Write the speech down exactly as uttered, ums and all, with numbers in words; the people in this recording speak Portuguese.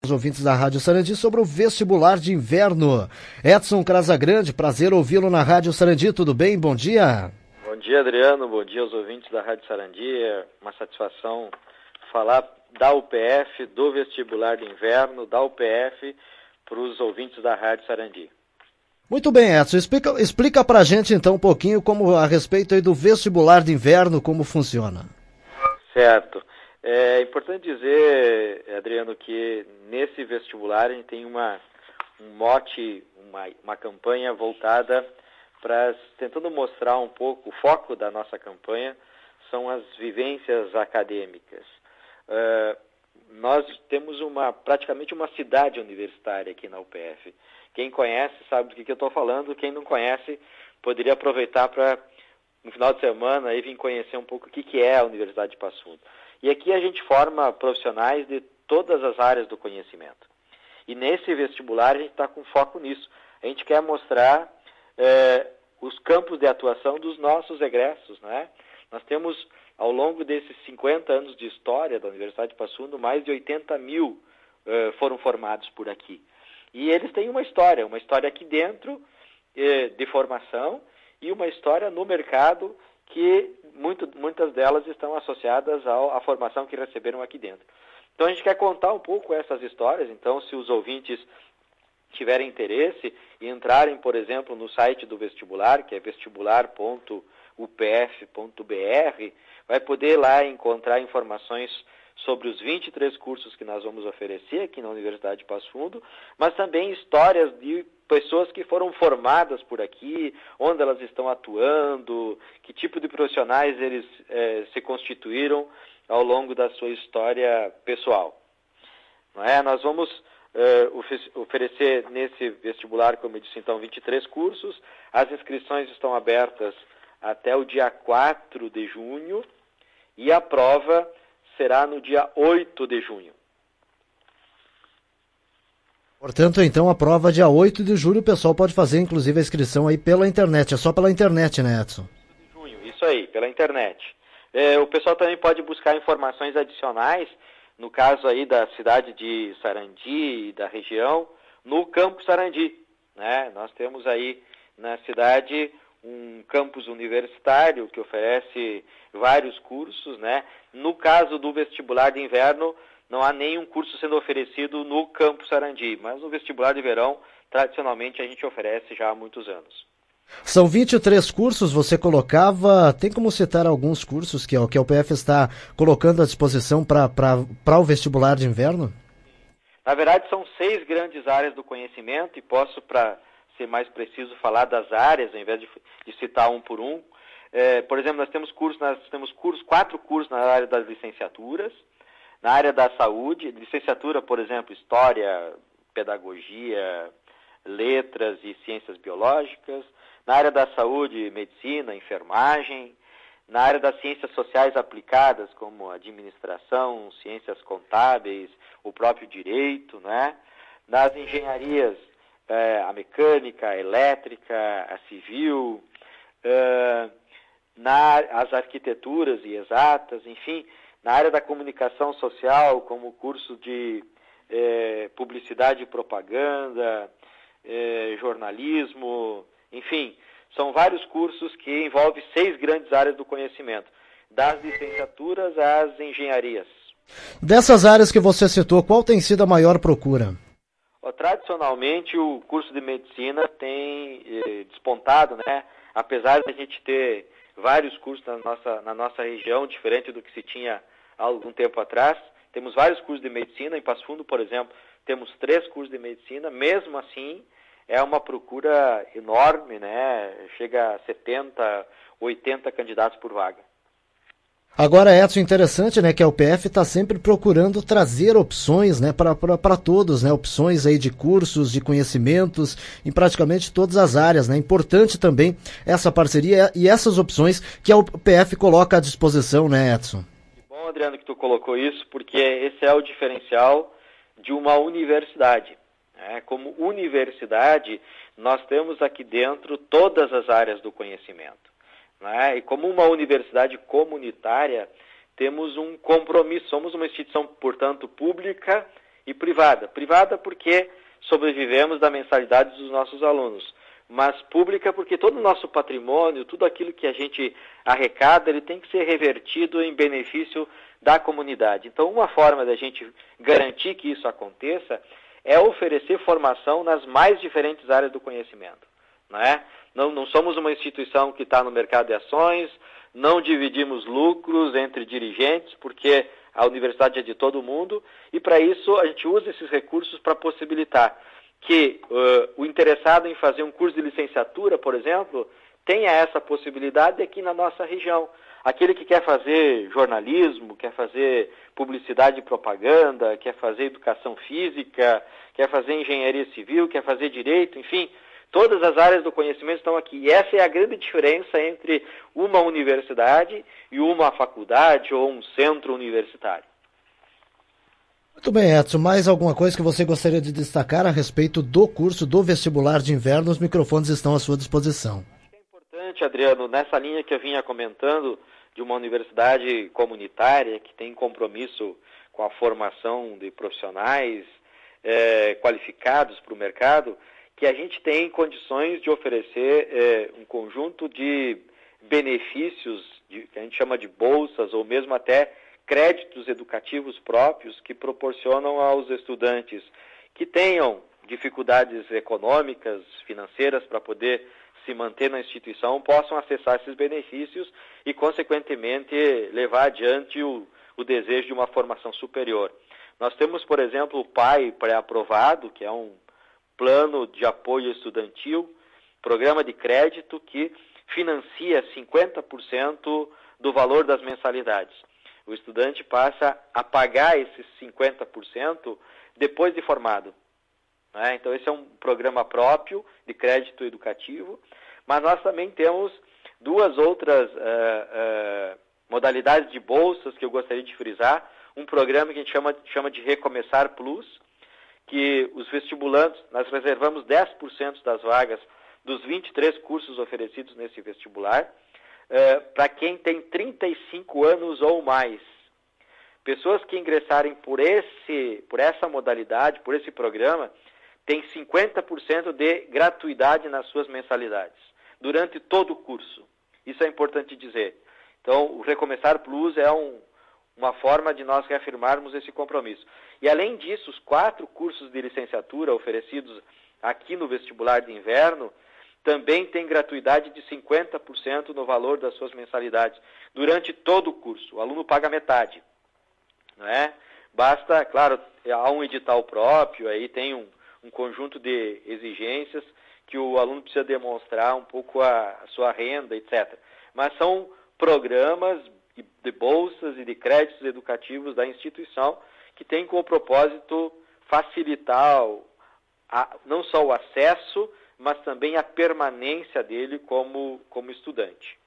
Os ouvintes da Rádio Sarandi sobre o vestibular de inverno. Edson Casagrande, prazer ouvi-lo na Rádio Sarandi, tudo bem? Bom dia. Bom dia, Adriano, bom dia aos ouvintes da Rádio Sarandi. É uma satisfação falar da U P F, do vestibular de inverno, da U P F, para os ouvintes da Rádio Sarandi. Muito bem, Edson, explica, explica pra gente então um pouquinho como, a respeito aí do vestibular de inverno, como funciona. Certo. É importante dizer, Adriano, que nesse vestibular a gente tem uma, um mote, uma, uma campanha voltada para tentando mostrar um pouco, o foco da nossa campanha são as vivências acadêmicas. Uh, nós temos uma, praticamente uma cidade universitária aqui na U P F. Quem conhece sabe do que, que eu estou falando, quem não conhece poderia aproveitar para, no final de semana, aí, vir conhecer um pouco o que, que é a Universidade de Passo Fundo. E aqui a gente forma profissionais de todas as áreas do conhecimento. E nesse vestibular a gente está com foco nisso. A gente quer mostrar eh, os campos de atuação dos nossos egressos, né? Nós temos, ao longo desses cinquenta anos de história da Universidade de Passo Fundo, mais de oitenta mil eh, foram formados por aqui. E eles têm uma história, uma história aqui dentro eh, de formação e uma história no mercado que muito, muitas delas estão associadas ao, à formação que receberam aqui dentro. Então a gente quer contar um pouco essas histórias. Então, se os ouvintes tiverem interesse e entrarem, por exemplo, no site do vestibular, que é vestibular ponto u p f ponto b r, vai poder lá encontrar informações sobre os vinte e três cursos que nós vamos oferecer aqui na Universidade de Passo Fundo, mas também histórias de pessoas que foram formadas por aqui, onde elas estão atuando, que tipo de profissionais eles eh, se constituíram ao longo da sua história pessoal. Não é? Nós vamos eh, oferecer nesse vestibular, como eu disse, então, vinte e três cursos. As inscrições estão abertas até o dia quatro de junho e a prova será no dia oito de junho. Portanto, então, a prova dia oito de julho, o pessoal pode fazer, inclusive, a inscrição aí pela internet. É só pela internet, né, Edson? De junho, isso aí, pela internet. É, o pessoal também pode buscar informações adicionais, no caso aí da cidade de Sarandi e da região, no campus Sarandi, né? Nós temos aí na cidade um campus universitário que oferece vários cursos, né? No caso do vestibular de inverno, não há nenhum curso sendo oferecido no campus Sarandi, mas no vestibular de verão, tradicionalmente, a gente oferece já há muitos anos. São vinte e três cursos, você colocava, tem como citar alguns cursos que, que a U P F está colocando à disposição para o vestibular de inverno? Na verdade, são seis grandes áreas do conhecimento e posso, para ser mais preciso, falar das áreas, ao invés de, de citar um por um. É, por exemplo, nós temos cursos, nós temos cursos, quatro cursos na área das licenciaturas, na área da saúde, licenciatura, por exemplo, História, Pedagogia, Letras e Ciências Biológicas, na área da saúde, Medicina, Enfermagem, na área das ciências sociais aplicadas, como Administração, Ciências Contábeis, o próprio Direito, né? Nas engenharias, eh, a Mecânica, a Elétrica, a Civil, eh, na, as Arquiteturas e Exatas, enfim, na área da comunicação social, como o curso de eh, Publicidade e Propaganda, eh, Jornalismo, enfim, são vários cursos que envolvem seis grandes áreas do conhecimento, das licenciaturas às engenharias. Dessas áreas que você citou, qual tem sido a maior procura? Tradicionalmente, o curso de medicina tem eh, despontado, né? Apesar de a gente ter vários cursos na nossa, na nossa região, diferente do que se tinha há algum tempo atrás, temos vários cursos de medicina. Em Passo Fundo, por exemplo, temos três cursos de medicina. Mesmo assim, é uma procura enorme, né? Chega a setenta, oitenta candidatos por vaga. Agora, Edson, interessante, né, que a U P F está sempre procurando trazer opções, né, para todos, né, opções aí de cursos, de conhecimentos, em praticamente todas as áreas, né, importante também essa parceria e essas opções que a U P F coloca à disposição, né, Edson? Bom, Adriano, que tu colocou isso, porque esse é o diferencial de uma universidade. Né? Como universidade, nós temos aqui dentro todas as áreas do conhecimento. Né? E como uma universidade comunitária, temos um compromisso, somos uma instituição, portanto, pública e privada. Privada porque sobrevivemos da mensalidade dos nossos alunos, mas pública porque todo o nosso patrimônio, tudo aquilo que a gente arrecada, ele tem que ser revertido em benefício da comunidade. Então, uma forma da gente garantir que isso aconteça é oferecer formação nas mais diferentes áreas do conhecimento. Não é? Não, não somos uma instituição que está no mercado de ações, não dividimos lucros entre dirigentes, porque a universidade é de todo mundo, e para isso a gente usa esses recursos para possibilitar que uh, o interessado em fazer um curso de licenciatura, por exemplo, tenha essa possibilidade aqui na nossa região. Aquele que quer fazer jornalismo, quer fazer publicidade e propaganda, quer fazer educação física, quer fazer engenharia civil, quer fazer direito, enfim, todas as áreas do conhecimento estão aqui. E essa é a grande diferença entre uma universidade e uma faculdade ou um centro universitário. Muito bem, Edson. Mais alguma coisa que você gostaria de destacar a respeito do curso do vestibular de inverno? Os microfones estão à sua disposição. É importante, Adriano, nessa linha que eu vinha comentando, de uma universidade comunitária que tem compromisso com a formação de profissionais é, qualificados para o mercado, que a gente tem condições de oferecer é, um conjunto de benefícios, de, que a gente chama de bolsas, ou mesmo até créditos educativos próprios que proporcionam aos estudantes que tenham dificuldades econômicas, financeiras para poder se manter na instituição, possam acessar esses benefícios e, consequentemente, levar adiante o, o desejo de uma formação superior. Nós temos, por exemplo, o P A I pré-aprovado, que é um plano de apoio estudantil, programa de crédito que financia cinquenta por cento do valor das mensalidades. O estudante passa a pagar esses cinquenta por cento depois de formado. Né? Então, esse é um programa próprio de crédito educativo, mas nós também temos duas outras uh, uh, modalidades de bolsas que eu gostaria de frisar. Um programa que a gente chama, chama de Recomeçar Plus, que os vestibulandos, nós reservamos dez por cento das vagas dos vinte e três cursos oferecidos nesse vestibular, uh, para quem tem trinta e cinco anos ou mais. Pessoas que ingressarem por, esse, por essa modalidade, por esse programa, tem cinquenta por cento de gratuidade nas suas mensalidades, durante todo o curso. Isso é importante dizer. Então, o Recomeçar Plus é um, uma forma de nós reafirmarmos esse compromisso. E, além disso, os quatro cursos de licenciatura oferecidos aqui no vestibular de inverno também têm gratuidade de cinquenta por cento no valor das suas mensalidades, durante todo o curso. O aluno paga metade. Não é? Basta, claro, há um edital próprio, aí tem um um conjunto de exigências que o aluno precisa demonstrar um pouco a, a sua renda, etcétera. Mas são programas de bolsas e de créditos educativos da instituição que têm como propósito facilitar o, a, não só o acesso, mas também a permanência dele como, como estudante.